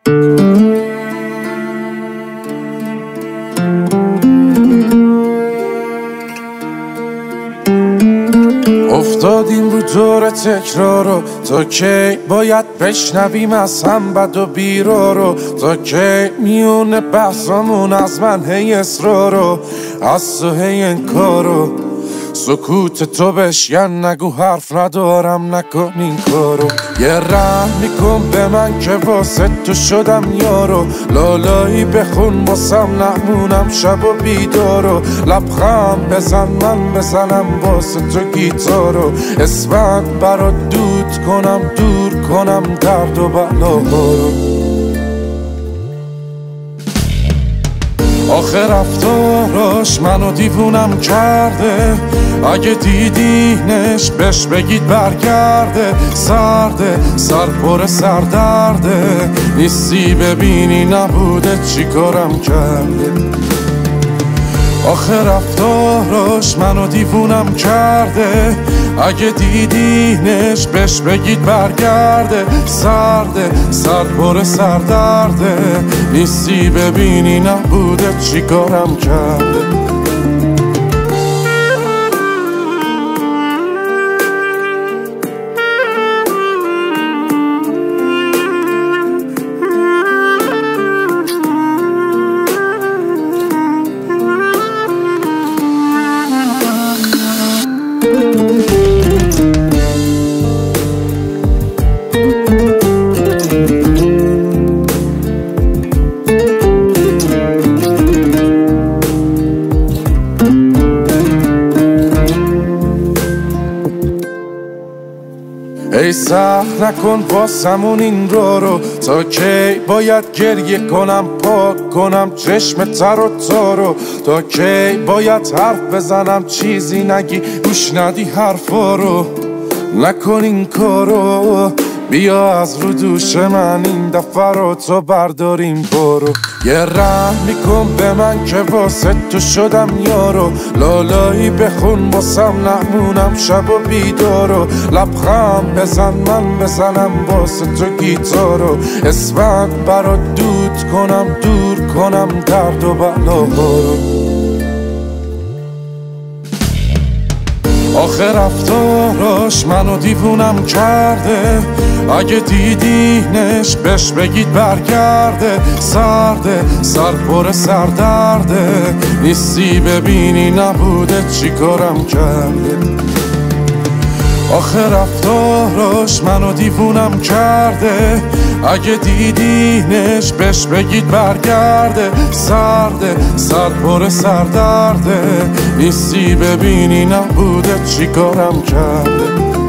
افتادیم رو دور تکرارو، تا کی باید بشنویم از هم بد و بیرارو؟ تا کی میونه بحثامون از من هی اصرارو، از تو هی انکارو؟ سکوت تو بشکن، نگو حرف ندارم، نکن این کارو. یه رحم میکن به من که واسه تو شدم یارو، لالایی بخون واسم نمونم شب و بیدارو. لبخند بزن من بزنم واسه تو گیتارو، اسفند برات دود کنم، دور کنم درد و بلاهارو. آخه رفتاراش منو دیوونم کرده، اگه دیدینش بهش بگید برگرده. سرده سر پر سردرده، نیستی ببینی نبوده چی کارم کرده. آخه رفتاراش منو دیوونم کرده، اگه دیدینش بهش بگید برگرده. سرده سر پر سردرده، نیستی ببینی نبوده چی کارم کرده. ای سخت نکن واسمون این رو، تا کی باید گریه کنم پاک کنم چشم تر و تارو؟ تا کی باید حرف بزنم چیزی نگی گوش ندی حرفا رو؟ نکن این کارو، بیا از رو دوش من این دفعه رو تو برداریم برو. یه رحم میکن به من که واسه تو شدم یارو، لالایی بخون واسم نمونم شب و بیدارو. لبخند بزن من بزنم واسه تو گیتارو، اسفند برات دود کنم، دور کنم درد و بلاهارو. آخه رفتاراش منو دیوونم کرده، اگه دیدینش بهش بگید برگرده. سرده سر پر سردرده، نیستی ببینی نبوده چی کارم کرده. آخه رفتاراش منو دیوونم کرده، اگه دیدینش بهش بگید برگرده. سرده سر پر سردرده، نیستی ببینی نبوده چی کارم کرده.